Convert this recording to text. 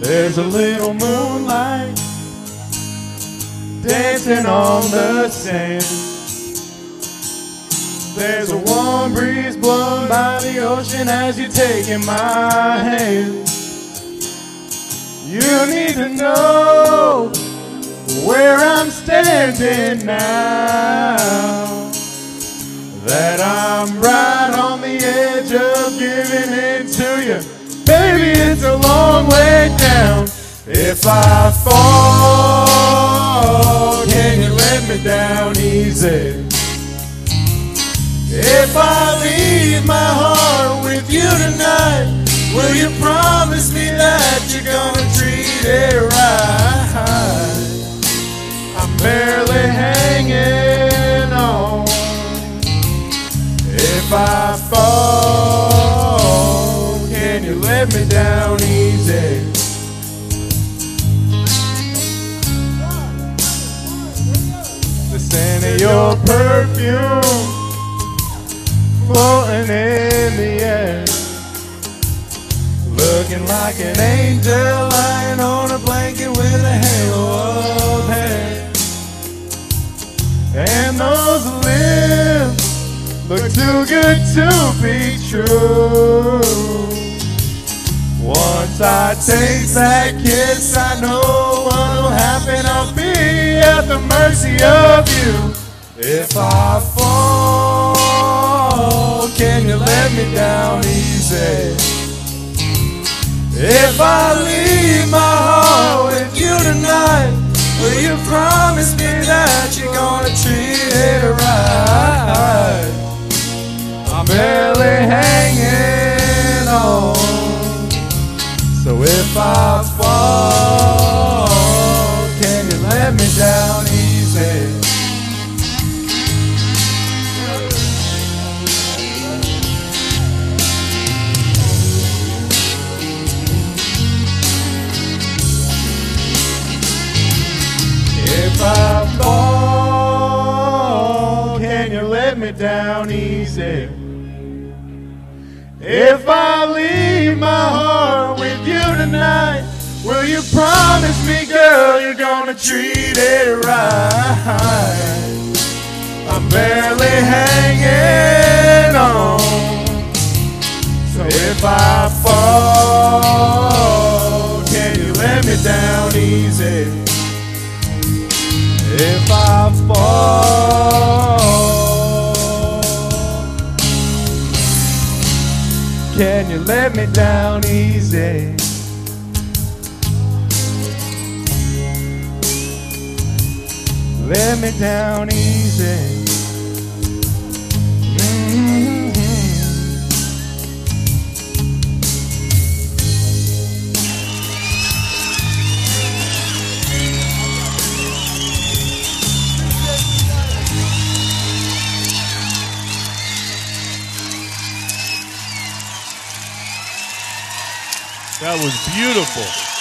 There's a little moonlight dancing on the sand. There's a warm breeze blowing by the ocean as you're taking my hand. You need to know where I'm standing now, that I'm right on the edge of giving it to you. Baby, it's a long way down. If I fall, can you let me down easy? If I leave my heart with you tonight, will you promise me that you're gonna treat it right? I'm barely hanging on. If I fall, can you let me down easy? The scent of your perfume floating in the air, looking like an angel lying on a blanket with a halo of hair. And those lips look too good to be true. Once I taste that kiss, I know what'll happen. I'll be at the mercy of you. If I fall, can you let me down easy? If I leave my heart with you tonight, will you promise me that you're gonna treat it right? I'm barely hanging on. So if I fall, can you let me down easy? If I fall, can you let me down easy? If I leave my heart with you tonight, will you promise me, girl, you're gonna treat it right? I'm barely hanging on. So if I fall, can you let me down easy? If I fall, can you let me down easy? Let me down easy. That was beautiful.